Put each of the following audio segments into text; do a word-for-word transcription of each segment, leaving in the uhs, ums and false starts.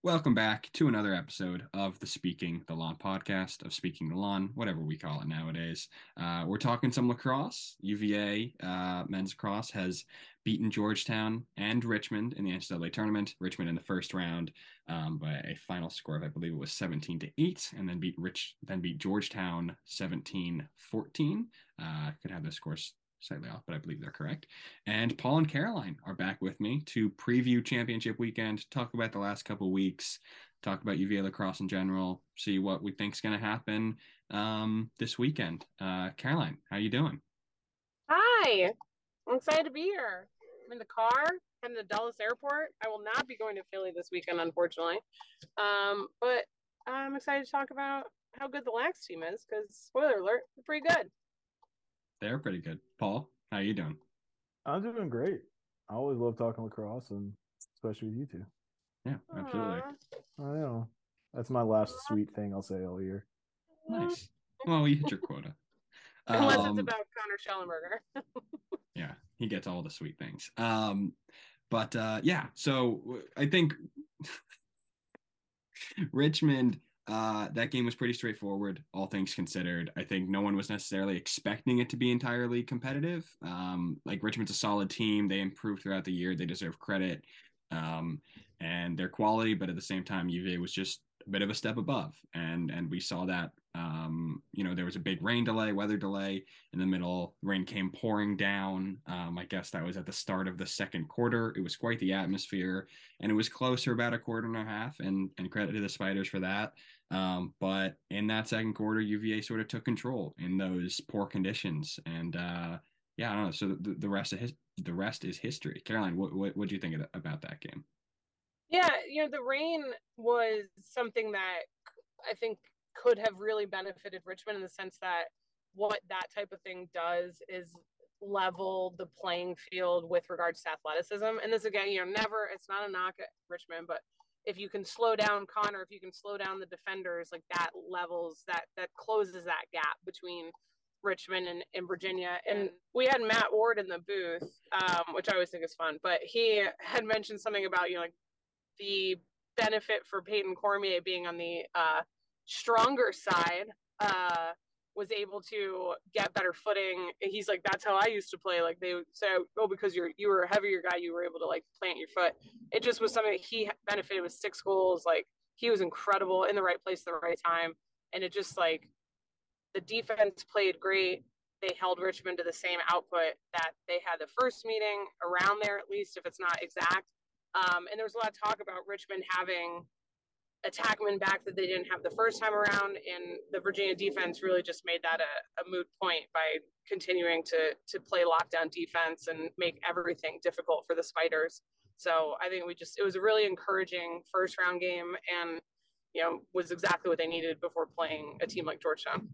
Welcome back to another episode of the Speaking the Lawn podcast, of Speaking the Lawn, whatever we call it nowadays. Uh, we're talking some lacrosse. U V A uh, men's lacrosse has beaten Georgetown and Richmond in the N C double A tournament. Richmond in the first round um, by a final score of, I believe it was seventeen to eight, and then beat Rich, then beat Georgetown seventeen fourteen. Uh, could have those scores slightly off, but I believe they're correct. And Paul and Caroline are back with me to preview championship weekend, talk about the last couple weeks, talk about U V A lacrosse in general, see what we think is going to happen um, this weekend. Uh, Caroline, how you doing? Hi, I'm excited to be here. I'm in the car heading to Dulles Airport. I will not be going to Philly this weekend, unfortunately. Um, but I'm excited to talk about how good the Lax team is because, spoiler alert, they're pretty good. They're pretty good. Paul, how you doing? I'm doing great. I always love talking lacrosse, and especially with you two. Yeah, absolutely. Aww. I know. That's my last sweet thing I'll say all year. Nice. Well, you hit your quota. Unless it's Um, about Connor Schellenberger. yeah, he gets all the sweet things. Um, but uh, yeah, so I think Richmond, uh, that game was pretty straightforward, all things considered. I think no one was necessarily expecting it to be entirely competitive. Um, like Richmond's a solid team. They improved throughout the year. They deserve credit. Um, and their quality, but at the same time, U V A was just a bit of a step above. And and we saw that um, you know, there was a big rain delay, weather delay in the middle. Rain came pouring down. Um, I guess that was at the start of the second quarter. It was quite the atmosphere, and it was close for about a quarter and a half, and and credit to the Spiders for that. Um, but in that second quarter, U V A sort of took control in those poor conditions, and uh, yeah, I don't know. So the, the rest of his the rest is history. Caroline, what what what do you think of, about that game? Yeah, you know, the rain was something that I think could have really benefited Richmond in the sense that what that type of thing does is level the playing field with regards to athleticism. And this again, you know, never it's not a knock at Richmond, but if you can slow down Connor, if you can slow down the defenders, like that levels that that closes that gap between Richmond and, and Virginia. And we had Matt Ward in the booth, um, which I always think is fun, but he had mentioned something about, you know, like the benefit for Peyton Cormier being on the uh, stronger side, uh, was able to get better footing. He's like, that's how I used to play. Like they say, oh, because you're you were a heavier guy, you were able to like plant your foot. It just was something that he benefited with six goals. Like he was incredible in the right place at the right time, and it just like the defense played great. They held Richmond to the same output that they had the first meeting, around there at least, if it's not exact. Um, and there was a lot of talk about Richmond having attackmen back that they didn't have the first time around, and the Virginia defense really just made that a, a moot point by continuing to to play lockdown defense and make everything difficult for the Spiders. So I think we just it was a really encouraging first round game, and you know was exactly what they needed before playing a team like Georgetown.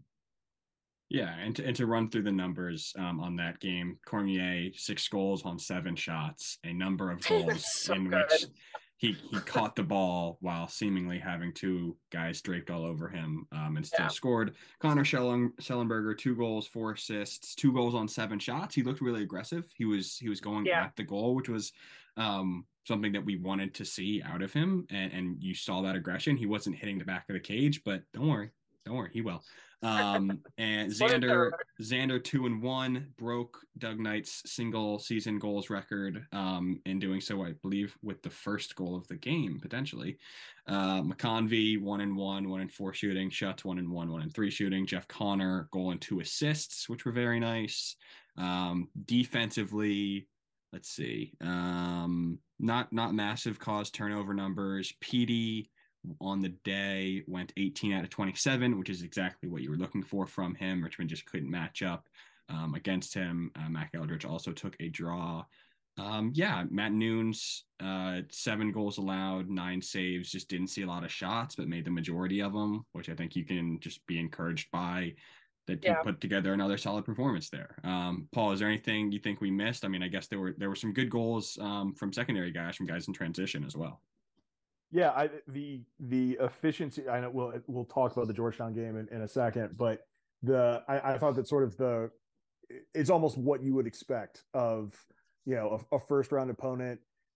Yeah, and to, and to run through the numbers um, on that game, Cormier, six goals on seven shots, a number of goals So in which good. he he caught the ball while seemingly having two guys draped all over him um, and still Yeah. scored. Connor Schellen, Schellenberger, two goals, four assists, two goals on seven shots. He looked really aggressive. He was he was going Yeah. at the goal, which was um, something that we wanted to see out of him, and, and you saw that aggression. He wasn't hitting the back of the cage, but don't worry, don't worry, he will. Um, and Xander, Xander two and one broke Doug Knight's single season goals record. Um, in doing so, I believe with the first goal of the game potentially. Uh, McConvey one and one, one and four shooting. Schutz one and one, one and three shooting. Jeff Connor goal and two assists, which were very nice. Um, defensively, let's see. Um, not not massive cause turnover numbers. Petey on the day went eighteen out of twenty-seven, which is exactly what you were looking for from him. Richmond just couldn't match up um, against him. Uh, Mac Eldridge also took a draw. Um, yeah, Matt Nunes, uh, seven goals allowed, nine saves, just didn't see a lot of shots, but made the majority of them, which I think you can just be encouraged by that he Yeah. put together another solid performance there. Um, Paul, is there anything you think we missed? I mean, I guess there were there were some good goals um, from secondary guys, from guys in transition as well. Yeah, I the the efficiency. I know we'll we'll talk about the Georgetown game in, in a second, but the I, I thought that sort of the it's almost what you would expect of you know a, a first round opponent.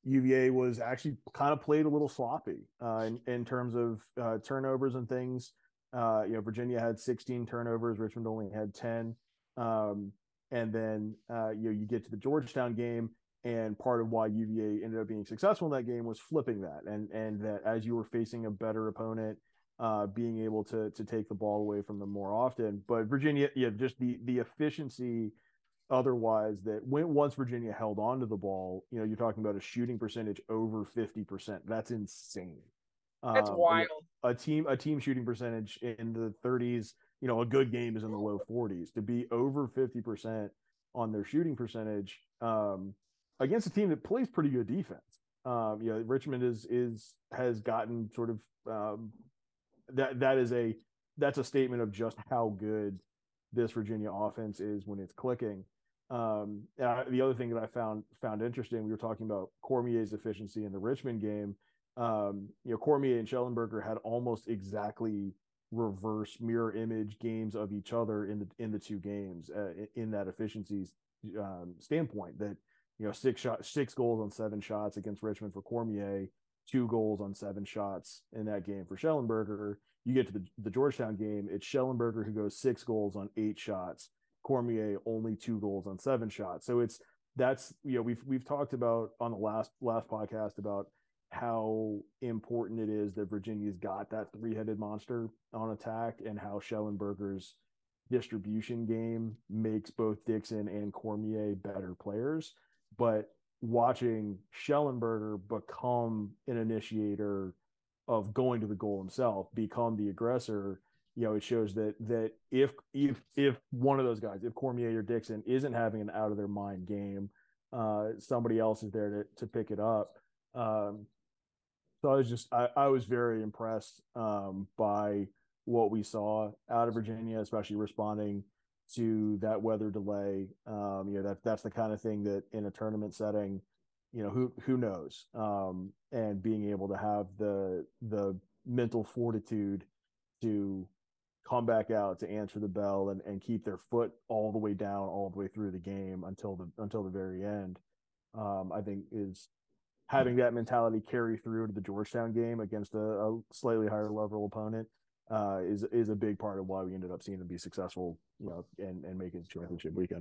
U V A was actually kind of played a little sloppy uh, in, in terms of uh, turnovers and things. Uh, you know, Virginia had sixteen turnovers, Richmond only had ten. Um, and then uh, you know, you get to the Georgetown game, and part of why U V A ended up being successful in that game was flipping that, and and that as you were facing a better opponent, uh, being able to to take the ball away from them more often. But Virginia, yeah, just the the efficiency otherwise that when once Virginia held on to the ball, you know, you're talking about a shooting percentage over fifty percent. That's insane. That's Um, wild. a team a team shooting percentage in the thirties, you know, a good game is in the low forties. To be over fifty percent on their shooting percentage um, against a team that plays pretty good defense. Um, you know, Richmond is is has gotten sort of um, that that is a that's a statement of just how good this Virginia offense is when it's clicking. Um, and I, the other thing that I found found interesting, we were talking about Cormier's efficiency in the Richmond game. Um, you know, Cormier and Schellenberger had almost exactly reverse mirror image games of each other in the in the two games uh, in, in that efficiency um, standpoint. That you know, six shot, six goals on seven shots against Richmond for Cormier, two goals on seven shots in that game for Schellenberger. You get to the, the Georgetown game, it's Schellenberger who goes six goals on eight shots. Cormier only two goals on seven shots. So it's that's you know we've we've talked about on the last last podcast about how important it is that Virginia's got that three-headed monster on attack and how Schellenberger's distribution game makes both Dixon and Cormier better players. But watching Schellenberger become an initiator of going to the goal himself, become the aggressor, you know, it shows that that if if if one of those guys, if Cormier or Dixon isn't having an out of their mind game, uh, somebody else is there to to pick it up. Um, so I was just I, I was very impressed um, by what we saw out of Virginia, especially responding to that weather delay. Um, you know, that that's the kind of thing that in a tournament setting, you know, who who knows, um, and being able to have the the mental fortitude to come back out to answer the bell and, and keep their foot all the way down all the way through the game until the until the very end. Um, I think is having that mentality carry through to the Georgetown game against a, a slightly higher level opponent uh, is is a big part of why we ended up seeing them be successful, you know, and and make it championship weekend.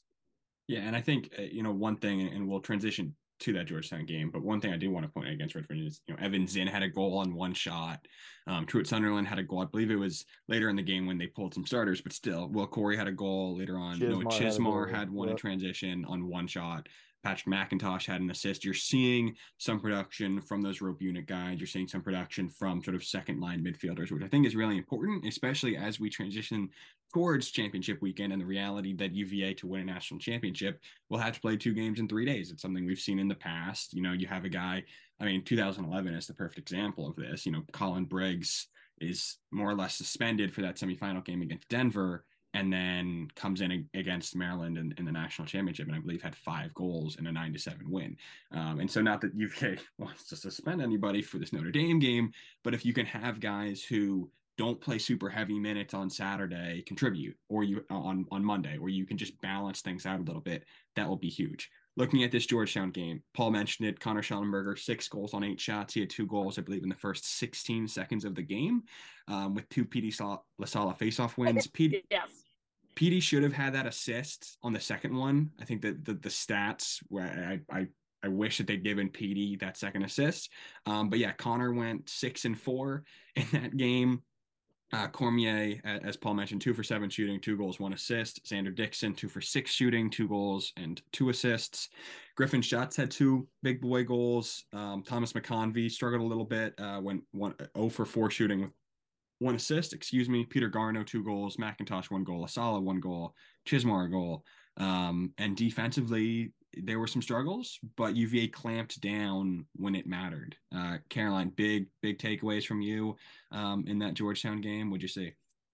Yeah, and I think uh, you know one thing, and we'll transition to that Georgetown game, but one thing I do want to point out against Richmond is you know Evan Zinn had a goal on one shot. Um, Truett Sunderland had a goal. I believe it was later in the game when they pulled some starters, but still, Will Corey had a goal later on. Chismar Noah Chismar had, had one yep. in transition on one shot. Patrick McIntosh had an assist. You're seeing some production from those rope unit guys. You're seeing some production from sort of second line midfielders, which I think is really important, especially as we transition towards championship weekend and the reality that U V A to win a national championship will have to play two games in three days. It's something we've seen in the past. You know, you have a guy, I mean, two thousand eleven is the perfect example of this. You know, Colin Briggs is more or less suspended for that semifinal game against Denver and then comes in against Maryland in, in the national championship, and I believe had five goals in a nine to seven win. Um, and so not that U V A wants to suspend anybody for this Notre Dame game, but if you can have guys who don't play super heavy minutes on Saturday contribute, or you on, on Monday, or you can just balance things out a little bit, that will be huge. Looking at this Georgetown game, Paul mentioned it, Connor Schellenberger, six goals on eight shots. He had two goals, I believe, in the first sixteen seconds of the game um, with two P D LaSala faceoff wins. P D, yes. P D should have had that assist on the second one. I think that the, the stats, where I, I I wish that they'd given P D that second assist. Um, but yeah, Connor went six and four in that game. Uh, Cormier, as Paul mentioned, two for seven shooting, two goals, one assist. Xander Dixon, two for six shooting, two goals and two assists. Griffin Schatz had two big boy goals. Um, Thomas McConvey struggled a little bit, uh, went one zero for four shooting with one assist. Excuse me. Peter Garno, two goals. McIntosh, one goal. Asala, one goal. Chismar, a goal. Um, and defensively, there were some struggles, but U V A clamped down when it mattered. Uh, Caroline, big, big takeaways from you um, in that Georgetown game. What'd you see?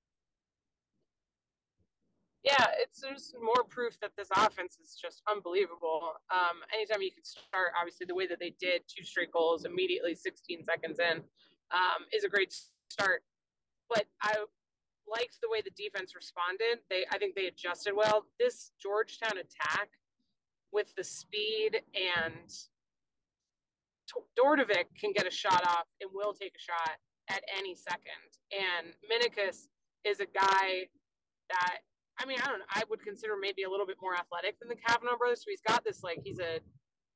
Yeah, it's just more proof that this offense is just unbelievable. Um, anytime you can start, obviously, the way that they did, two straight goals immediately sixteen seconds in, um, is a great start. But I liked the way the defense responded. They, I think they adjusted well. This Georgetown attack with the speed and Dordovic can get a shot off and will take a shot at any second. And Minikis is a guy that, I mean, I don't know, I would consider maybe a little bit more athletic than the Kavanaugh brothers. So he's got this, like, he's a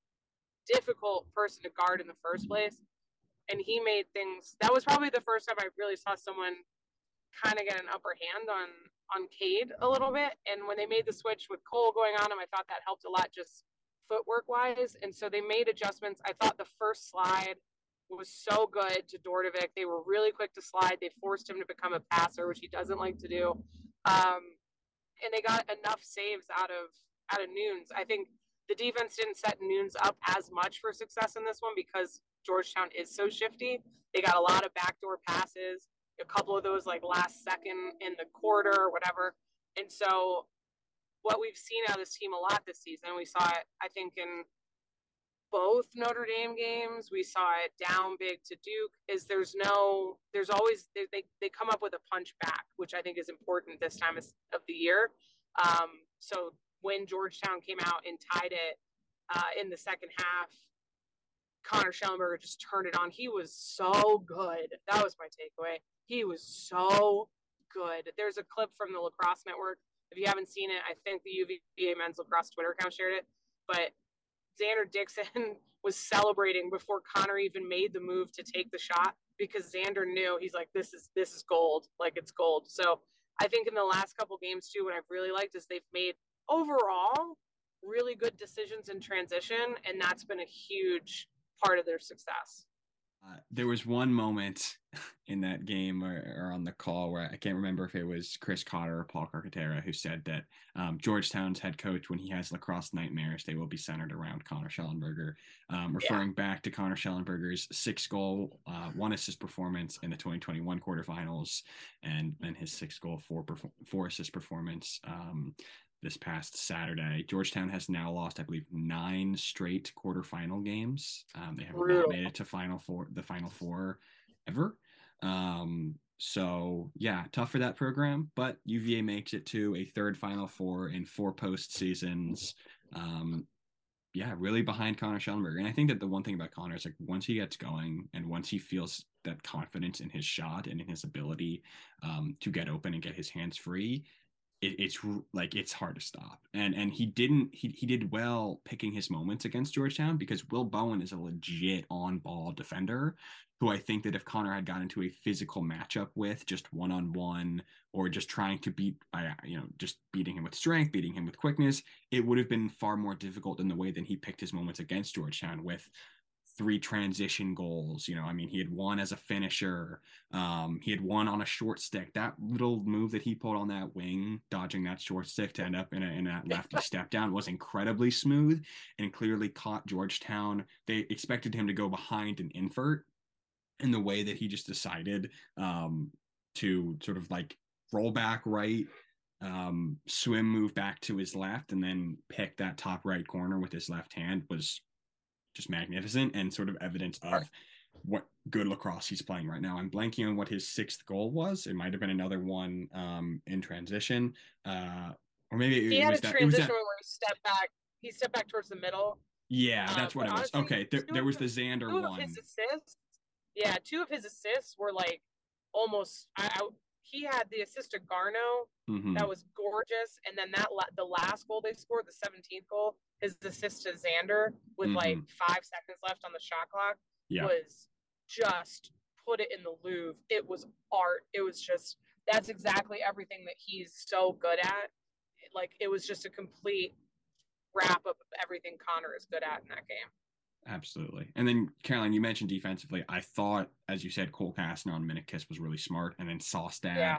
difficult person to guard in the first place. And he made things, that was probably the first time I really saw someone kind of get an upper hand on, on Cade a little bit. And when they made the switch with Cole going on him, I thought that helped a lot just footwork wise. And so they made adjustments. I thought the first slide was so good to Dordovic. They were really quick to slide. They forced him to become a passer, which he doesn't like to do. Um, and they got enough saves out of, out of Nunes. I think the defense didn't set Nunes up as much for success in this one because Georgetown is so shifty. They got a lot of backdoor passes, a couple of those like last second in the quarter or whatever. And so what we've seen out of this team a lot this season, we saw it, I think, in both Notre Dame games, we saw it down big to Duke, is there's no, there's always, they, they, they come up with a punch back, which I think is important this time of the year. Um, so when Georgetown came out and tied it uh, in the second half, Connor Schellenberger just turned it on. He was so good. That was my takeaway. He was so good. There's a clip from the Lacrosse Network. If you haven't seen it, I think the U V A men's lacrosse Twitter account shared it. But Xander Dixon was celebrating before Connor even made the move to take the shot because Xander knew, he's like, this is this is gold. Like, it's gold. So I think in the last couple games too, what I've really liked is they've made overall really good decisions in transition, and that's been a huge part of their success. Uh, there was one moment in that game or, or on the call where I can't remember if it was Chris Cotter or Paul Carcaterra who said that um, Georgetown's head coach, when he has lacrosse nightmares, they will be centered around Connor Schellenberger, um, referring yeah. back to Connor Schellenberger's six goal, uh, one assist performance in the twenty twenty-one quarterfinals, and then his six goal, four, four assist performance um, this past Saturday. Georgetown has now lost, I believe, nine straight quarterfinal games. Um, they have not made it to final four, the final four ever. Um, so yeah, tough for that program, but U V A makes it to a third final four in four post seasons. Um, yeah, really behind Connor Schellenberger. And I think that the one thing about Connor is like once he gets going and once he feels that confidence in his shot and in his ability um, to get open and get his hands free, It, it's like it's hard to stop, and and he didn't he he did well picking his moments against Georgetown because Will Bowen is a legit on ball defender who I think that if Connor had gotten into a physical matchup with just one on one or just trying to beat you know just beating him with strength, beating him with quickness, it would have been far more difficult in the way that he picked his moments against Georgetown with three transition goals. You know, I mean, he had one as a finisher. Um, he had one on a short stick. That little move that he pulled on that wing, dodging that short stick to end up in, a, in that lefty step down was incredibly smooth and clearly caught Georgetown. They expected him to go behind an invert in the way that he just decided um, to sort of like roll back right, um, swim, move back to his left, and then pick that top right corner with his left hand was just magnificent and sort of evidence of what good lacrosse he's playing right now. I'm blanking on what his sixth goal was. It might have been another one um, in transition, uh, or maybe it, he it had was a that, transition that, where he stepped back. He stepped back towards the middle. Yeah, that's uh, what it was. Honestly, okay, there, there was the Xander two one. Of his assists, yeah, two of his assists were like almost. I, I he had the assist to Garneau mm-hmm. that was gorgeous, and then that the last goal they scored, the seventeenth goal, his assist to Xander with mm-hmm. like five seconds left on the shot clock yeah. was just put it in the Louvre. It was art. It was just that's exactly everything that he's so good at. Like it was just a complete wrap up of everything Connor is good at in that game. Absolutely. And then, Caroline, you mentioned defensively. I thought, as you said, Cole Kastner on Minikis was really smart. And then Sostad yeah.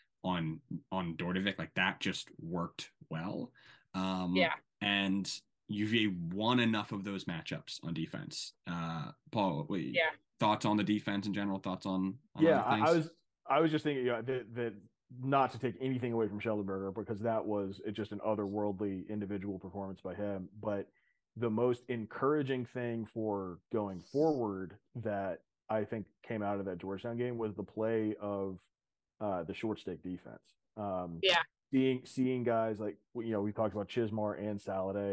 on on Dordovic, like that just worked well. Um, yeah. And U V A won enough of those matchups on defense. Uh, Paul, wait, yeah. thoughts on the defense in general? Thoughts on, on yeah, I, I was I was just thinking yeah, that, that not to take anything away from Schellenberger because that was just an otherworldly individual performance by him, but the most encouraging thing for going forward that I think came out of that Georgetown game was the play of uh, the short stick defense. Um, yeah. Seeing, seeing guys like, you know, we talked about Chismar and Saladay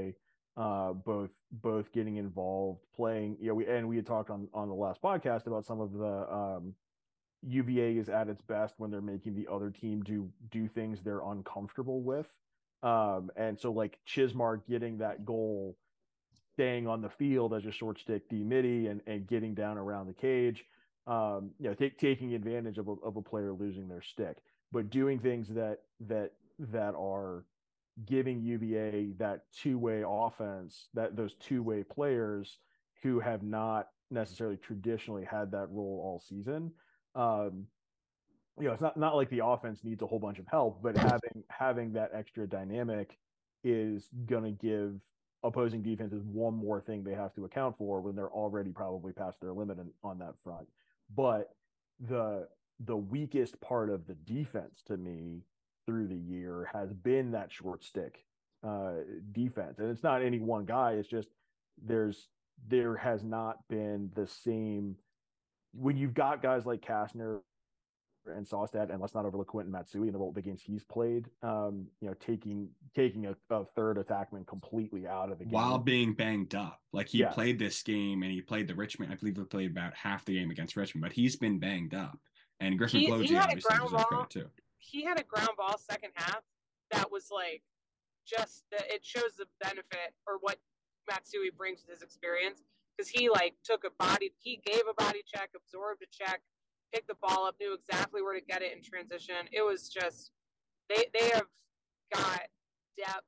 uh, both both getting involved, playing. You know, we and we had talked on on the last podcast about some of the um, U V A is at its best when they're making the other team do do things they're uncomfortable with. Um, and so like Chismar getting that goal, staying on the field as a short stick D midi and, and getting down around the cage, um, you know, take, taking advantage of a, of a player losing their stick, but doing things that that that are giving U V A that two-way offense, that those two-way players who have not necessarily traditionally had that role all season. Um, you know, it's not not like the offense needs a whole bunch of help, but having having that extra dynamic is going to give opposing defenses one more thing they have to account for when they're already probably past their limit in, on that front. But the the weakest part of the defense to me through the year has been that short stick uh, defense, and it's not any one guy. It's just there's there has not been the same when you've got guys like Kastner and Sawstad, and let's not overlook Quentin Matsui in the role the games he's played. Um, you know, taking taking a, a third attackman completely out of the game while being banged up. Like he yes. played this game and he played the Richmond. I believe he played about half the game against Richmond, but he's been banged up. And Griffin Plogie obviously deserves credit too. He had a ground ball second half that was like just the, it shows the benefit or what Matsui brings with his experience, because he like took a body, he gave a body check, absorbed a check, picked the ball up, knew exactly where to get it in transition. It was just they they have got depth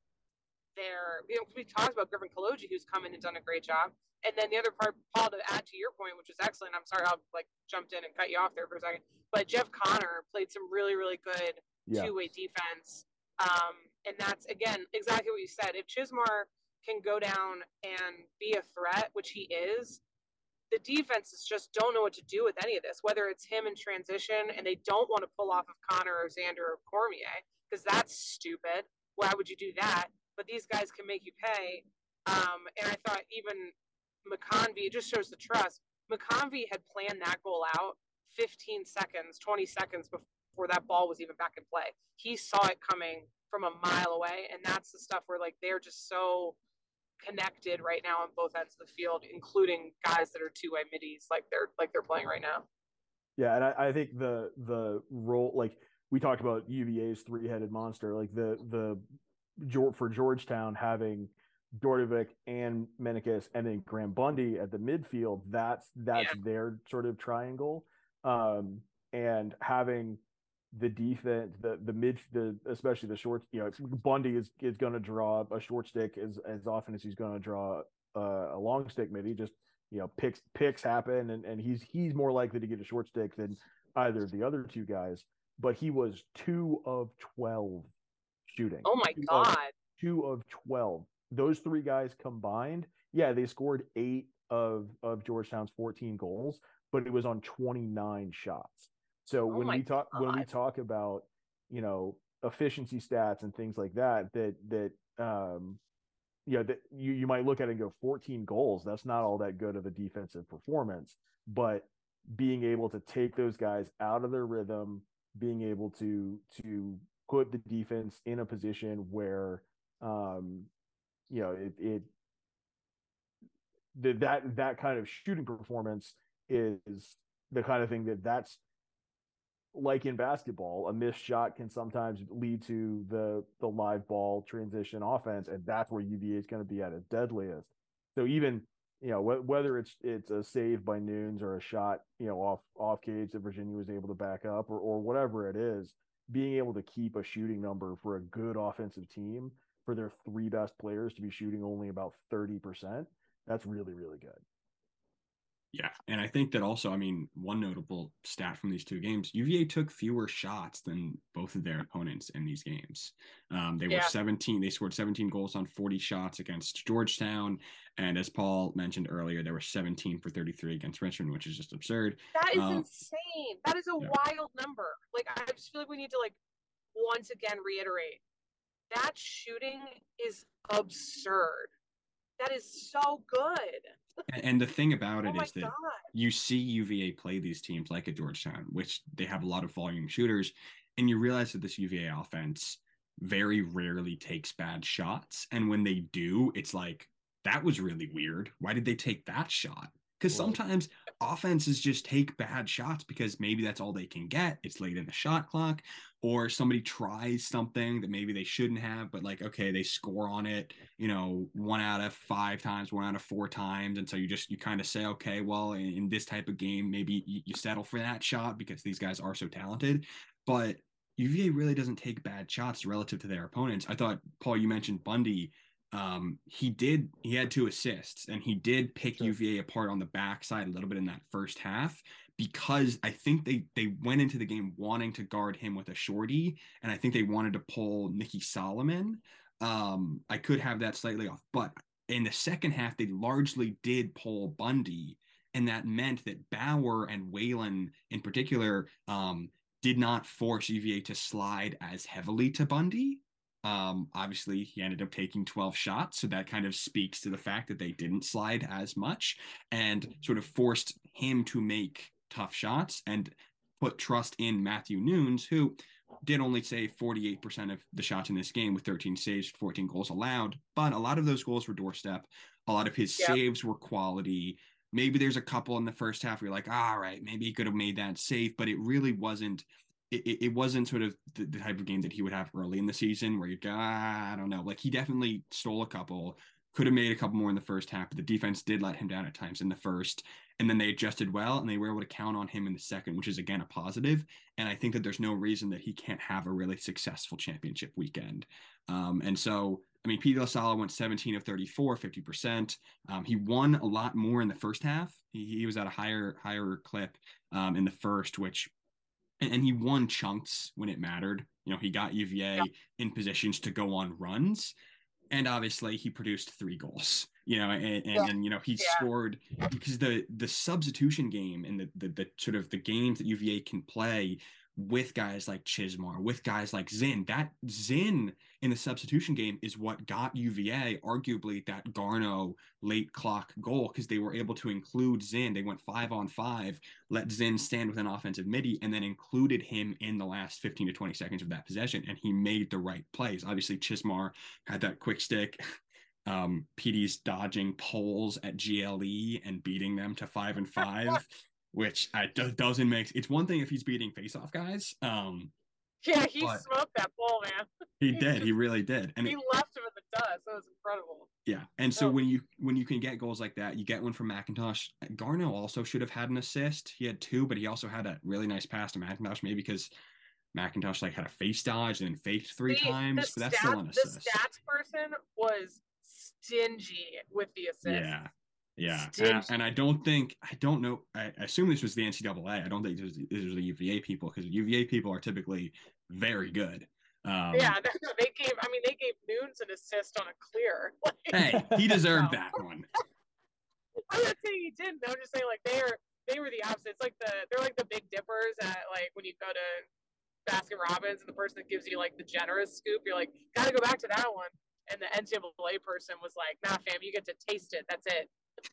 there. You know, we talked about Griffin Plogie, who's come in and done a great job. And then the other part, Paul, to add to your point, which is excellent. I'm sorry, I'll like jumped in and cut you off there for a second. But Jeff Connor played some really, really good yeah. two-way defense. Um, and that's, again, exactly what you said. If Chismar can go down and be a threat, which he is, the defenses just don't know what to do with any of this, whether it's him in transition and they don't want to pull off of Connor or Xander or Cormier, because that's stupid. Why would you do that? But these guys can make you pay. Um, and I thought even McConvey, it just shows the trust. McConvey had planned that goal out fifteen seconds, twenty seconds before that ball was even back in play. He saw it coming from a mile away, and that's the stuff where like they're just so connected right now on both ends of the field, including guys that are two-way middies like they're like they're playing right now. Yeah, and I, I think the the role, like we talked about U V A's three-headed monster, like the the for Georgetown having Dordovic and Menikis and then Graham Bundy at the midfield, that's that's yeah. their sort of triangle. Um, and having the defense, the the mid, the especially the short, you know, Bundy is is going to draw a short stick as as often as he's going to draw uh, a long stick midi. Just you know, picks picks happen, and and he's he's more likely to get a short stick than either of the other two guys. But he was two of twelve shooting. Oh my two god, of, two of twelve. Those three guys combined, yeah, they scored eight of of Georgetown's fourteen goals, but it was on twenty-nine shots. So oh when we talk God. when we talk about, you know, efficiency stats and things like that, that that um, you know, that you you might look at it and go fourteen goals. That's not all that good of a defensive performance, but being able to take those guys out of their rhythm, being able to to put the defense in a position where um, you know, it, it the, that that kind of shooting performance is the kind of thing that that's like in basketball, a missed shot can sometimes lead to the the live ball transition offense, and that's where U V A is going to be at its deadliest. So even you know wh- whether it's it's a save by Nunes or a shot you know off off cage that Virginia was able to back up or or whatever it is, being able to keep a shooting number for a good offensive team for their three best players to be shooting only about thirty percent, that's really, really good. Yeah, and I think that also, I mean, one notable stat from these two games, U V A took fewer shots than both of their opponents in these games. Um, they yeah. were seventeen, they scored seventeen goals on forty shots against Georgetown. And as Paul mentioned earlier, there were seventeen for thirty-three against Richmond, which is just absurd. That is uh, insane. That is a yeah. wild number. Like, I just feel like we need to, like, once again reiterate, that shooting is absurd. That is so good. And the thing about it oh is that God. you see U V A play these teams like at Georgetown, which they have a lot of volume shooters, and you realize that this U V A offense very rarely takes bad shots. And when they do, it's like, that was really weird. Why did they take that shot? Because Right. sometimes offenses just take bad shots because maybe that's all they can get. It's late in the shot clock, or somebody tries something that maybe they shouldn't have, but like, okay, they score on it, you know, one out of five times, one out of four times. And so you just, you kind of say, okay, well, in, in this type of game, maybe you, you settle for that shot because these guys are so talented. But U V A really doesn't take bad shots relative to their opponents. I thought, Paul, you mentioned Bundy. Um, he did, he had two assists, and he did pick Sure. U V A apart on the backside a little bit in that first half, because I think they they went into the game wanting to guard him with a shorty, and I think they wanted to pull Nicky Solomon. Um, I could have that slightly off, but in the second half, they largely did pull Bundy, and that meant that Bauer and Whalen in particular um, did not force U V A to slide as heavily to Bundy. Um, obviously, he ended up taking twelve shots, so that kind of speaks to the fact that they didn't slide as much and sort of forced him to make tough shots and put trust in Matthew Nunes, who did only save forty-eight percent of the shots in this game with thirteen saves, fourteen goals allowed. But a lot of those goals were doorstep. A lot of his Yep. saves were quality. Maybe there's a couple in the first half where you're like, all right, maybe he could have made that save, but it really wasn't. It, it wasn't sort of the, the type of game that he would have early in the season where you'd go, ah, I don't know. Like, he definitely stole a couple, could have made a couple more in the first half, but the defense did let him down at times in the first. And then they adjusted well, and they were able to count on him in the second, which is, again, a positive. And I think that there's no reason that he can't have a really successful championship weekend. Um, and so, I mean, Pete Losala went seventeen of thirty-four, fifty percent. Um, he won a lot more in the first half. He, he was at a higher, higher clip um, in the first, which and he won chunks when it mattered. You know, he got U V A Yeah. in positions to go on runs, and obviously he produced three goals. You know, and and, Yeah. and you know he Yeah. scored because the the substitution game and the, the the sort of the games that U V A can play with guys like Chismar, with guys like Zinn. That Zinn in the substitution game is what got U V A arguably that Garneau late clock goal, because they were able to include Zinn. They went five on five, let Zinn stand with an offensive midi, and then included him in the last fifteen to twenty seconds of that possession, and he made the right plays. Obviously, Chismar had that quick stick. Um, P D's dodging poles at G L E and beating them to five and five. Which I, doesn't make it's one thing if he's beating face-off guys. Um, yeah, he but smoked that ball, man. he He did. just- He really did. And he it, left him in the dust. That was incredible. yeah. And so Oh. when you when you can get goals like that, you get one from McIntosh. Garneau also should have had an assist. He had two, but he also had a really nice pass to McIntosh, maybe because McIntosh like had a face dodge and then faked three The- times. the But that's stat- still an The assist. stats person was stingy with the assist. Yeah. Yeah, Stingy. and, and I don't think I don't know. I, I assume this was the N C double A. I don't think this was, this was the U V A people, because U V A people are typically very good. Um, yeah, no, no, they gave. I mean, they gave Nunes an assist on a clear. Like, Hey, he deserved no. that one. I'm not saying he didn't. I'm just saying like they're they were the opposite. It's like the they're like the big dippers at like when you go to Baskin Robbins and the person that gives you like the generous scoop, you're like, gotta go back to that one. And the N C double A person was like, nah, fam, you get to taste it. That's it.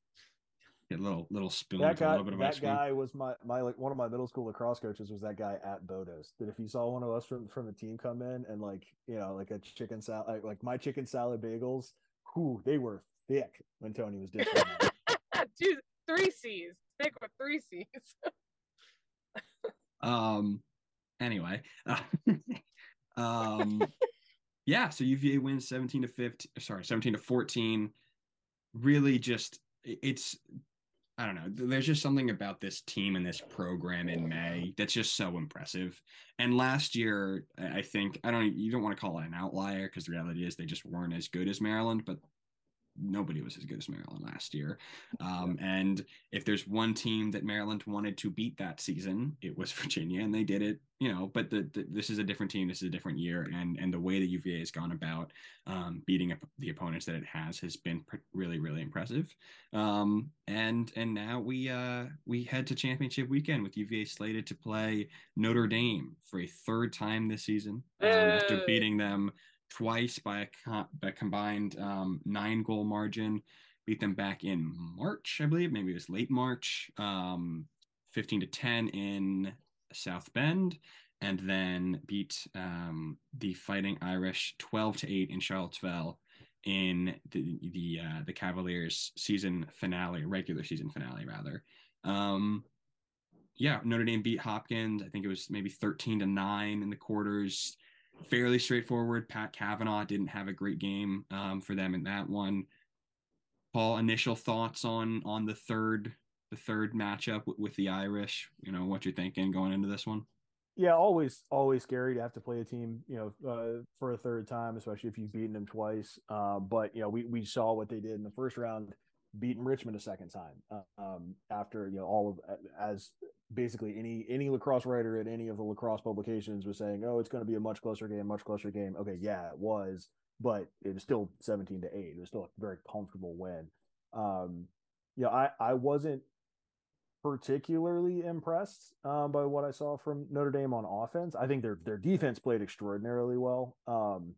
Get a little little spoon That with a guy, little bit of ice that cream. guy was my my like one of my middle school lacrosse coaches was that guy at Bodos. That if he saw one of us from from the team come in and like you know like a chicken salad like, like my chicken salad bagels, whew, they were thick when Tony was dishing them. Two, three C's. Thick with three C's. Um. Anyway. um. Yeah. So U V A wins seventeen to fifteen. Sorry, seventeen to fourteen. Really, just it's. I don't know. There's just something about this team and this program in May that's just so impressive. And last year, I think I don't. You don't want to call it an outlier, because the reality is they just weren't as good as Maryland, but nobody was as good as Maryland last year. Um, yeah. And if there's one team that Maryland wanted to beat that season, it was Virginia, and they did it. You know, but the, the, this is a different team. This is a different year, and and the way that U V A has gone about um, beating up the opponents that it has has been pr- really, really impressive. Um, and and now we uh, we head to championship weekend with U V A slated to play Notre Dame for a third time this season um, after beating them twice by a, co- by a combined um, nine goal margin. Beat them back in March, I believe. Maybe it was late March. Um, fifteen to ten in South Bend, and then beat um, the Fighting Irish twelve to eight in Charlottesville in the the uh, the Cavaliers season finale, regular season finale rather. Um, yeah, Notre Dame beat Hopkins. I think it was maybe thirteen to nine in the quarters. Fairly straightforward. Pat Kavanaugh didn't have a great game um, for them in that one. Paul, initial thoughts on on the third the third matchup with, with the Irish? You know what you're thinking going into this one? Yeah, always always scary to have to play a team, you know, uh, for a third time, especially if you've beaten them twice. Uh, but you know, we we saw what they did in the first round, beating Richmond a second time. Uh, um, after you know all of as basically any any lacrosse writer at any of the lacrosse publications was saying, oh, it's going to be a much closer game, much closer game. Okay, yeah, it was, but it was still seventeen to eight. It was still a very comfortable win. Um, you know, I I wasn't particularly impressed um, by what I saw from Notre Dame on offense. I think their their defense played extraordinarily well, um,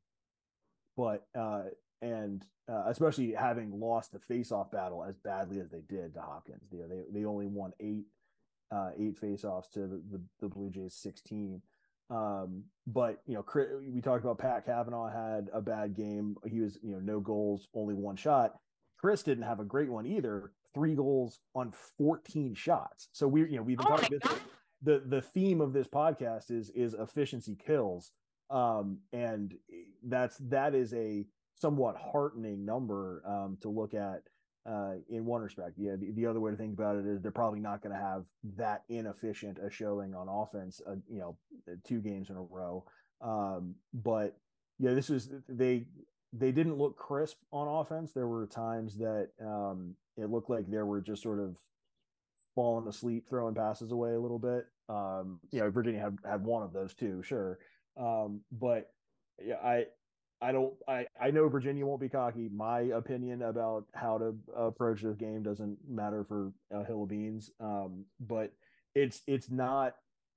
but uh, and uh, especially having lost the faceoff battle as badly as they did to Hopkins. You know, they they only won eight uh, eight faceoffs to the, the, the Blue Jays sixteen. Um, but you know, we talked about Pat Kavanaugh had a bad game. He was you know no goals, only one shot. Chris didn't have a great one either. Three goals on fourteen shots. So we, you know, we've been oh talking about the the theme of this podcast is is efficiency kills, um, and that's that is a somewhat heartening number um, to look at uh, in one respect. Yeah, the, the other way to think about it is they're probably not going to have that inefficient a showing on offense, uh, you know, two games in a row. Um, but yeah, this was they. They didn't look crisp on offense. There were times that um, it looked like they were just sort of falling asleep, throwing passes away a little bit. Um, you know, Virginia had, had one of those too, sure. Um, but yeah, I, I don't, I, I know Virginia won't be cocky. My opinion about how to approach this game doesn't matter for a hill of beans. Um, but it's, it's not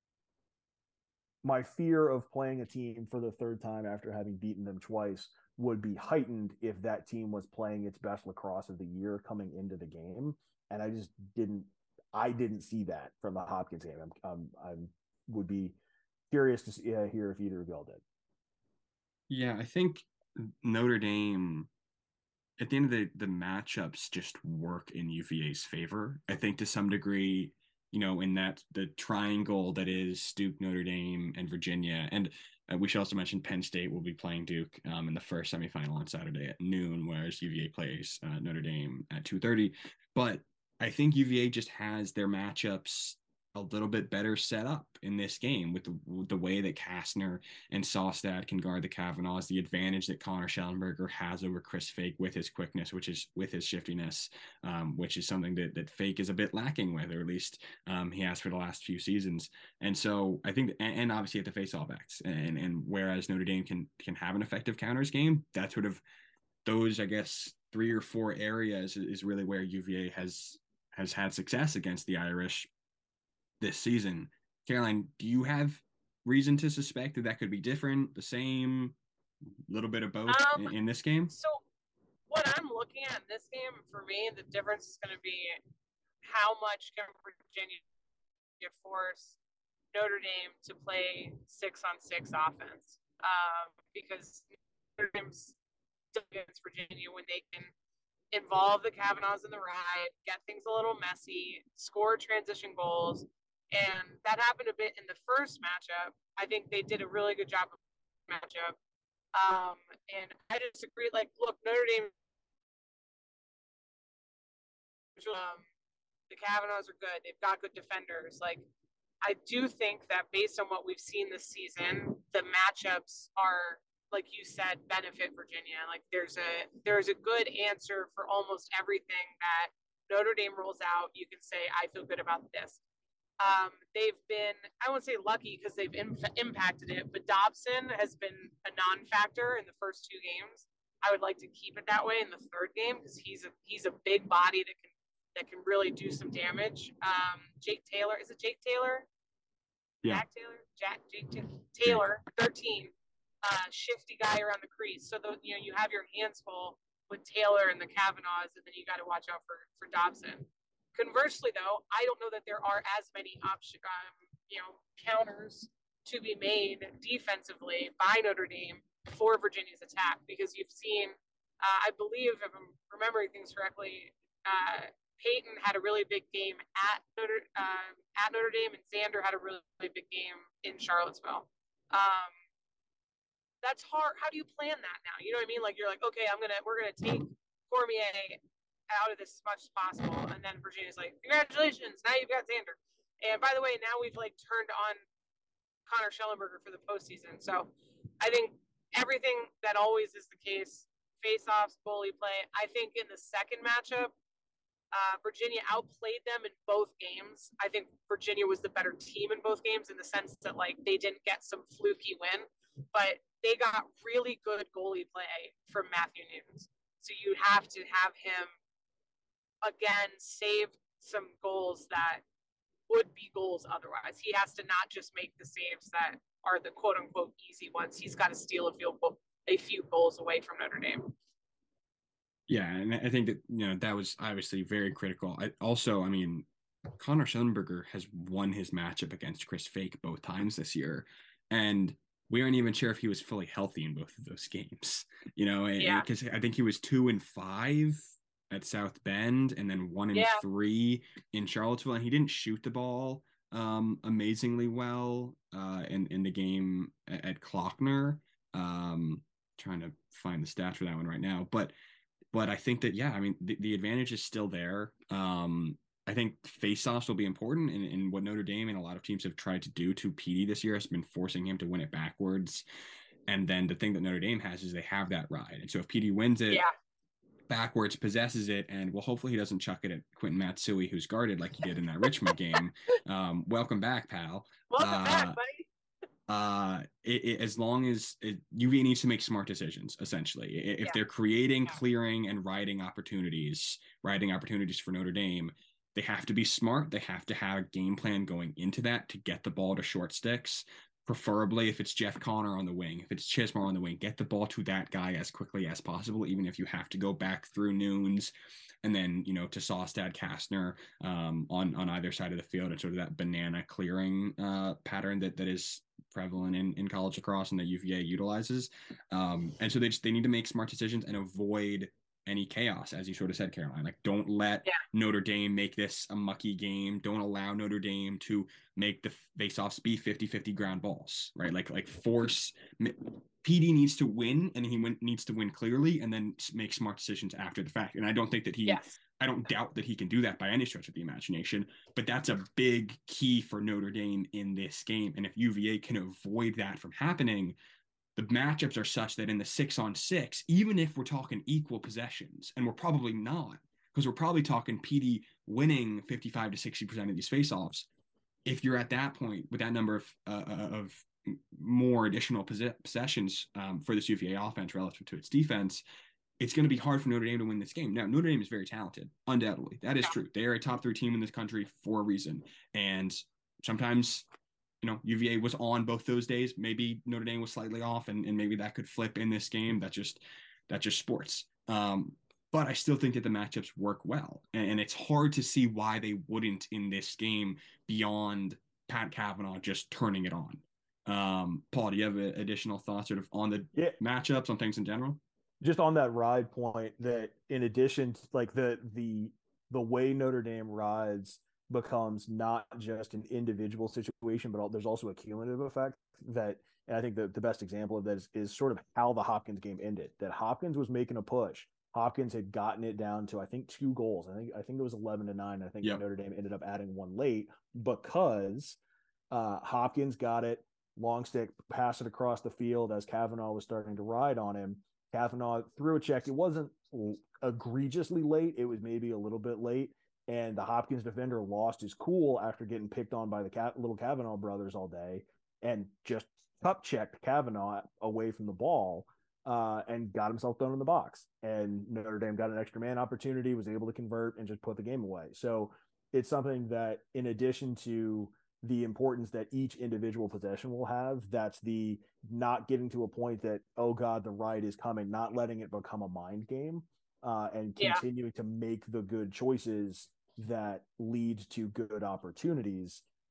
my fear of playing a team for the third time after having beaten them twice would be heightened if that team was playing its best lacrosse of the year coming into the game. And I just didn't, I didn't see that from the Hopkins game. I'm, I'm, I'm would be curious to see, uh, hear if either of y'all did. Yeah, I think Notre Dame, at the end of the, the matchups just work in U V A's favor. I think to some degree, you know, in that the triangle that is Duke, Notre Dame, and Virginia. And uh, we should also mention Penn State will be playing Duke um, in the first semifinal on Saturday at noon, whereas U V A plays uh, Notre Dame at two thirty. But I think U V A just has their matchups a little bit better set up in this game with the, with the way that Kastner and Sostad can guard the Kavanaughs, the advantage that Connor Schellenberger has over Chris Fake with his quickness, which is with his shiftiness, um, which is something that, that Fake is a bit lacking with, or at least um, he has for the last few seasons. And so I think, and, and obviously at the face-off acts, and, and whereas Notre Dame can, can have an effective counters game, that sort of those, I guess, three or four areas is really where U V A has, has had success against the Irish this season. Caroline, do you have reason to suspect that that could be different, the same, a little bit of both um, in, in this game? So what I'm looking at in this game, for me, the difference is going to be how much can Virginia force Notre Dame to play six on six offense, um, because Notre Dame's against Virginia when they can involve the Kavanaughs in the ride, get things a little messy, score transition goals. And that happened a bit in the first matchup. I think they did a really good job of the matchup. Um, and I just agree, like, look, Notre Dame, um, the Kavanaughs are good. They've got good defenders. Like, I do think that based on what we've seen this season, the matchups are, like you said, benefit Virginia. Like, there's a there's a good answer for almost everything that Notre Dame rolls out. You can say, I feel good about this. Um, they've been, I won't say lucky because they've Im- impacted it, but Dobson has been a non-factor in the first two games. I would like to keep it that way in the third game because he's a he's a big body that can that can really do some damage. Um, Jake Taylor, is it Jake Taylor? Yeah. Jack Taylor, Jack Jake T- Taylor, thirteen, uh, shifty guy around the crease. So the, you know you have your hands full with Taylor and the Kavanaughs, and then you got to watch out for for Dobson. Conversely, though, I don't know that there are as many option, um, you know, counters to be made defensively by Notre Dame for Virginia's attack, because you've seen, uh, I believe, if I'm remembering things correctly, uh, Peyton had a really big game at Notre uh, at Notre Dame, and Xander had a really, really big game in Charlottesville. Um, that's hard. How do you plan that now? You know what I mean? Like, you're like, okay, I'm gonna we're gonna take Cormier out of this as much as possible, and then Virginia's like, congratulations, now you've got Xander. And by the way, now we've like turned on Connor Schellenberger for the postseason. So I think everything that always is the case, face-offs, goalie play. I think in the second matchup, uh, Virginia outplayed them in both games. I think Virginia was the better team in both games in the sense that, like, they didn't get some fluky win, but they got really good goalie play from Matthew Nunes. So you have to have him, again, save some goals that would be goals otherwise. He has to not just make the saves that are the quote-unquote easy ones. He's got to steal a few, a few goals away from Notre Dame. Yeah, and I think that, you know, that was obviously very critical. I, also, I mean, Connor Schellenberger has won his matchup against Chris Fake both times this year, and we aren't even sure if he was fully healthy in both of those games. You know, because yeah. I think he was two and five at South Bend, and then one and yeah. three in Charlottesville, and he didn't shoot the ball um, amazingly well uh, in in the game at, at Klockner. Um, trying to find the stats for that one right now, but. But I think that, yeah, I mean, the, the advantage is still there. Um, I think face-offs will be important, and, and what Notre Dame and a lot of teams have tried to do to Petey this year has been forcing him to win it backwards. And then the thing that Notre Dame has is they have that ride. And so if Petey wins it yeah. backwards, possesses it, and, well, hopefully he doesn't chuck it at Quentin Matsui, who's guarded like he did in that Richmond game. Um, welcome back, pal. Welcome uh, back, buddy. Uh, it, it, as long as it, U V A needs to make smart decisions, essentially. If yeah. they're creating, yeah. clearing, and riding opportunities, riding opportunities for Notre Dame, they have to be smart. They have to have a game plan going into that to get the ball to short sticks. Preferably, if it's Jeff Connor on the wing, if it's Chismar on the wing, get the ball to that guy as quickly as possible, even if you have to go back through Nunes and then, you know, to Sawstad, Kastner um, on, on either side of the field, and sort of that banana clearing uh, pattern that that is prevalent in, in college lacrosse and that U V A utilizes. Um, and so they just, they need to make smart decisions and avoid any chaos, as you sort of said, Caroline. Like, don't let yeah. Notre Dame make this a mucky game. Don't allow Notre Dame to make the face-offs be fifty-fifty ground balls, right? Like, like force P D needs to win, and he win, needs to win clearly, and then make smart decisions after the fact. And I don't think that he, yes. I don't doubt that he can do that by any stretch of the imagination, but that's a big key for Notre Dame in this game. And if U V A can avoid that from happening, the matchups are such that in the six on six, even if we're talking equal possessions, and we're probably not, because we're probably talking P D winning fifty-five to sixty percent of these faceoffs. If you're at that point with that number of uh, of more additional possessions um, for this U V A offense relative to its defense, it's going to be hard for Notre Dame to win this game. Now, Notre Dame is very talented, undoubtedly. That is true. They are a top three team in this country for a reason. And sometimes, you know, U V A was on both those days. Maybe Notre Dame was slightly off, and, and maybe that could flip in this game. That's just that's just sports. Um, but I still think that the matchups work well. And, and it's hard to see why they wouldn't in this game beyond Pat Cavanaugh just turning it on. Um, Paul, do you have additional thoughts sort of on the yeah. matchups, on things in general? Just on that ride point, that in addition to like the the the way Notre Dame rides becomes not just an individual situation, but there's also a cumulative effect that, and I think the, the best example of that is, is sort of how the Hopkins game ended. That Hopkins was making a push. Hopkins had gotten it down to, I think, two goals. I think I think it was eleven to nine. I think yep. Notre Dame ended up adding one late because uh, Hopkins got it, long stick, pass it across the field as Cavanaugh was starting to ride on him. Cavanaugh threw a check. It wasn't egregiously late. It was maybe a little bit late. And the Hopkins defender lost his cool after getting picked on by the Ca- little Cavanaugh brothers all day and just cup checked Cavanaugh away from the ball uh, and got himself thrown in the box. And Notre Dame got an extra man opportunity, was able to convert and just put the game away. So it's something that, in addition to the importance that each individual possession will have, that's the not getting to a point that, oh God, the right is coming, not letting it become a mind game uh, and continuing yeah. to make the good choices that lead to good opportunities.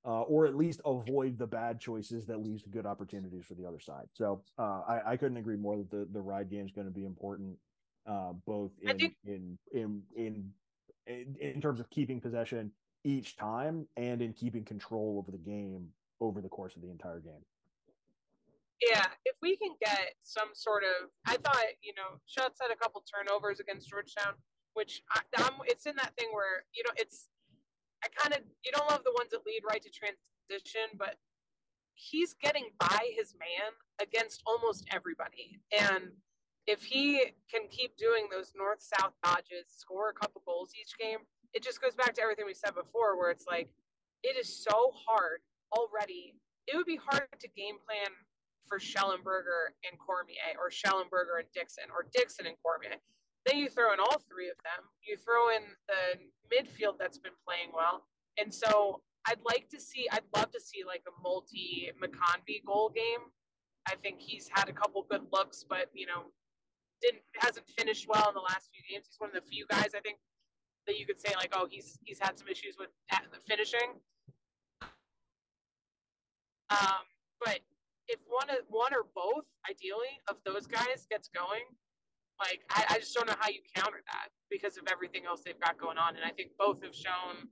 uh, or at least avoid the bad choices that leaves good opportunities for the other side. So uh, I, I couldn't agree more that the, the ride game is going to be important, uh, both in, think, in, in, in, in, in terms of keeping possession each time and in keeping control over the game over the course of the entire game. Yeah, if we can get some sort of, I thought, you know, Schutz had a couple turnovers against Georgetown, which I, I'm, it's in that thing where, you know, it's, I kind of, you don't love the ones that lead right to transition, but he's getting by his man against almost everybody. And if he can keep doing those north-south dodges, score a couple goals each game, it just goes back to everything we said before, where it's like, it is so hard already. It would be hard to game plan for Schellenberger and Cormier, or Schellenberger and Dixon, or Dixon and Cormier. Then you throw in all three of them. You throw in the midfield that's been playing well. And so I'd like to see, I'd love to see like a multi-McConvey goal game. I think he's had a couple good looks, but, you know, didn't hasn't finished well in the last few games. He's one of the few guys, I think, that you could say like, oh, he's he's had some issues with the finishing. Um, but if one of one or both, ideally, of those guys gets going, like I, I just don't know how you counter that because of everything else they've got going on. And I think both have shown.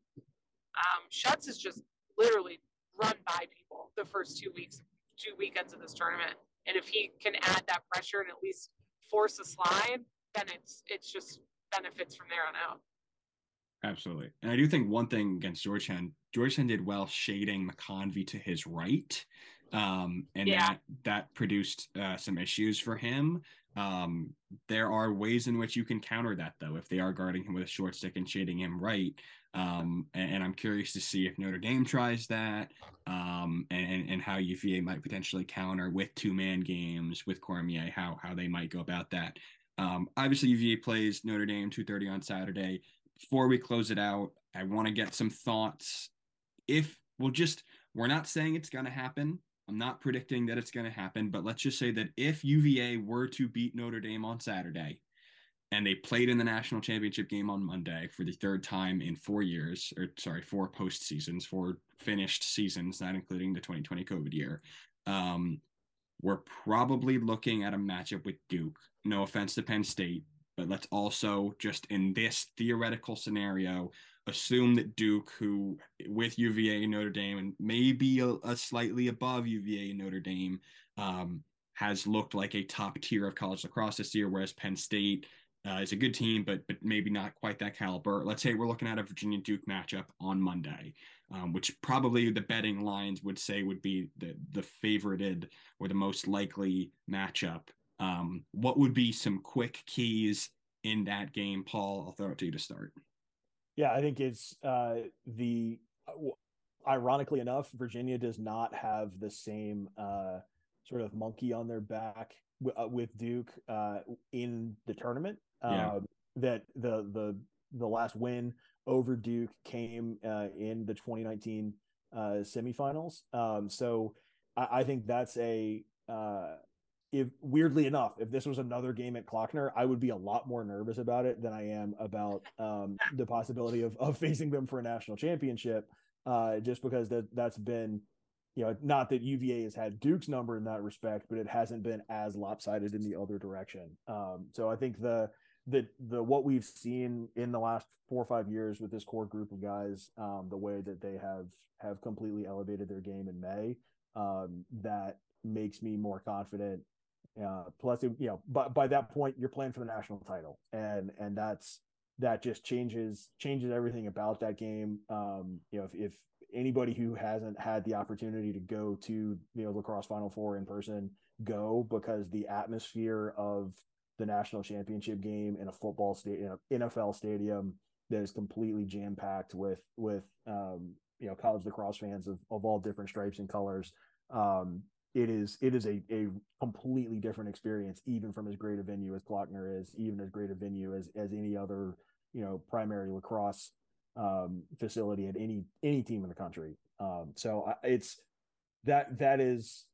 Um, Schutz is just literally run by people the first two weeks, two weekends of this tournament. And if he can add that pressure and at least force a slide, then it's it's just benefits from there on out. Absolutely. And I do think one thing against Georgetown, Georgetown did well shading McConvey to his right. Um, and yeah. that, that produced uh, some issues for him. Um, there are ways in which you can counter that, though, if they are guarding him with a short stick and shading him right. Um, and, and I'm curious to see if Notre Dame tries that, um, and, and how U V A might potentially counter with two-man games with Cormier, how how they might go about that. Um, obviously, U V A plays Notre Dame two thirty on Saturday. Before we close it out, I want to get some thoughts. If we'll just, we're not saying it's going to happen. I'm not predicting that it's going to happen, but let's just say that if U V A were to beat Notre Dame on Saturday and they played in the national championship game on Monday for the third time in four years, or sorry, four post seasons, four finished seasons, not including the twenty twenty COVID year, um, we're probably looking at a matchup with Duke. No offense to Penn State, but let's also just in this theoretical scenario, assume that Duke, who with U V A and Notre Dame and maybe a, a slightly above U V A and Notre Dame, um, has looked like a top tier of college lacrosse this year, whereas Penn State uh, is a good team, but but maybe not quite that caliber. Let's say we're looking at a Virginia Duke matchup on Monday, um, which probably the betting lines would say would be the the favorited or the most likely matchup. Um, what would be some quick keys in that game, Paul? I'll throw it to you to start. Yeah, I think it's uh, the ironically enough, Virginia does not have the same uh, sort of monkey on their back w- uh, with Duke uh, in the tournament. Yeah. Uh, that the the the last win over Duke came uh, in the twenty nineteen uh, semifinals. Um, so I, I think that's a uh, if weirdly enough, if this was another game at Klockner, I would be a lot more nervous about it than I am about um, the possibility of, of facing them for a national championship, uh, just because that that's been, you know, not that U V A has had Duke's number in that respect, but it hasn't been as lopsided in the other direction. Um, so I think the, the, the, what we've seen in the last four or five years with this core group of guys, um, the way that they have, have completely elevated their game in May, um, that makes me more confident. Uh, plus, you know, by, by that point, you're playing for the national title, and and that's that just changes changes everything about that game. Um, you know, if, if anybody who hasn't had the opportunity to go to you know lacrosse Final Four in person, go, because the atmosphere of the national championship game in a football stadium, N F L stadium that is completely jam packed with with um, you know college lacrosse fans of of all different stripes and colors. Um, It is it is a, a completely different experience, even from as great a venue as Klockner is, even as great a venue as as any other you know primary lacrosse um, facility at any any team in the country. Um, so I, it's that that is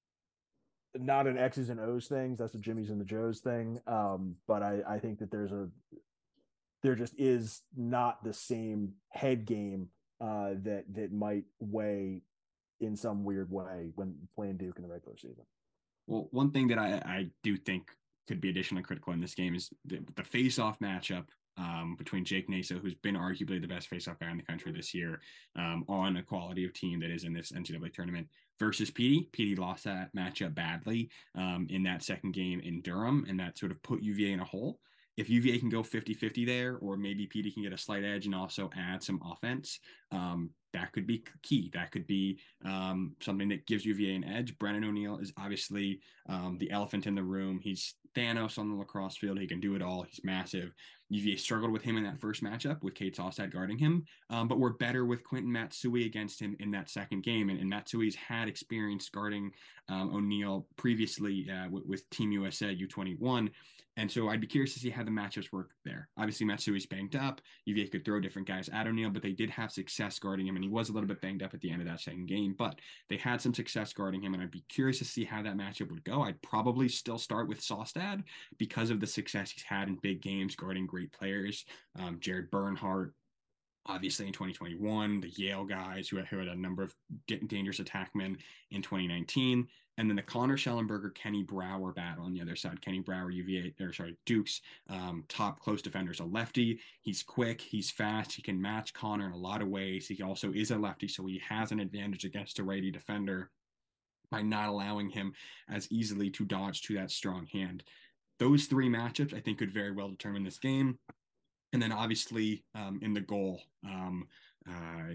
not an X's and O's thing. That's the Jimmys and the Joes thing. Um, but I, I think that there's a there just is not the same head game uh, that that might weigh in some weird way when playing Duke in the regular season. Well, one thing that I, I do think could be additionally critical in this game is the, the face-off matchup um, between Jake Naso, who's been arguably the best face-off guy in the country this year, um, on a quality of team that is in this N C double A tournament, versus Petey. Petey lost that matchup badly um, in that second game in Durham, and that sort of put U V A in a hole. If U V A can go fifty-fifty there, or maybe Petey can get a slight edge and also add some offense, um, that could be key. That could be um, something that gives U V A an edge. Brennan O'Neill is obviously um, the elephant in the room. He's Thanos on the lacrosse field. He can do it all. He's massive. U V A struggled with him in that first matchup with Kate Saustad guarding him, um, but we're better with Quentin Matsui against him in that second game. And, and Matsui's had experience guarding um, O'Neill previously uh, with, with Team U S A U twenty-one. And so I'd be curious to see how the matchups work there. Obviously, Matsui's banged up. U V A could throw different guys at O'Neill, but they did have success guarding him, and he was a little bit banged up at the end of that second game. But they had some success guarding him, and I'd be curious to see how that matchup would go. I'd probably still start with Saustad because of the success he's had in big games guarding great players. Um, Jared Bernhardt, obviously in twenty twenty-one, the Yale guys who had, who had a number of d- dangerous attackmen in twenty nineteen. And then the Connor Schellenberger, Kenny Brower battle on the other side. Kenny Brower, U V A, or sorry, Duke's um, top close defenders, a lefty. He's quick, he's fast, he can match Connor in a lot of ways. He also is a lefty, so he has an advantage against a righty defender by not allowing him as easily to dodge to that strong hand. Those three matchups, I think, could very well determine this game. And then obviously um, in the goal, um, uh,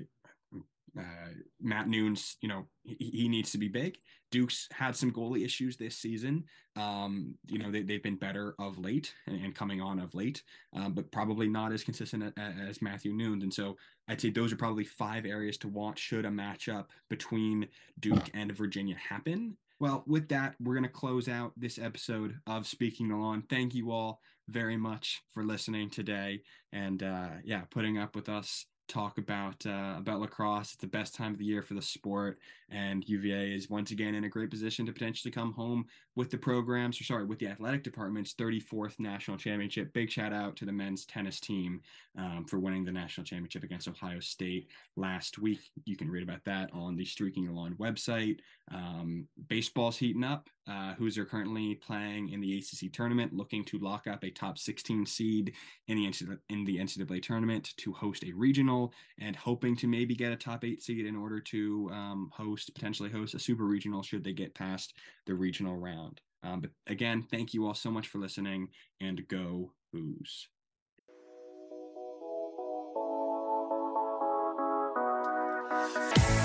uh, Matt Nunes, you know, he, he needs to be big. Duke's had some goalie issues this season. Um, you know, they, they've been better of late and, and coming on of late, um, but probably not as consistent as, as Matthew Nunes. And so I'd say those are probably five areas to watch should a matchup between Duke and Virginia happen. Well, with that, we're going to close out this episode of Speaking the Lawn. Thank you all very much for listening today and, uh, yeah, putting up with us talk about uh, about lacrosse. It's the best time of the year for the sport, and U V A is once again in a great position to potentially come home with the programs, or sorry, with the athletic department's thirty-fourth national championship. Big shout out to the men's tennis team um, for winning the national championship against Ohio State last week. You can read about that on the Streaking the Lawn website. Um, baseball's heating up. Uh, Hoosier currently playing in the A C C tournament, looking to lock up a top sixteen seed in the in the N C double A tournament to host a regional, and hoping to maybe get a top eight seed in order to um, host, potentially host a super regional should they get past the regional round. Um, but again, thank you all so much for listening, and go Hoos. We'll be right back.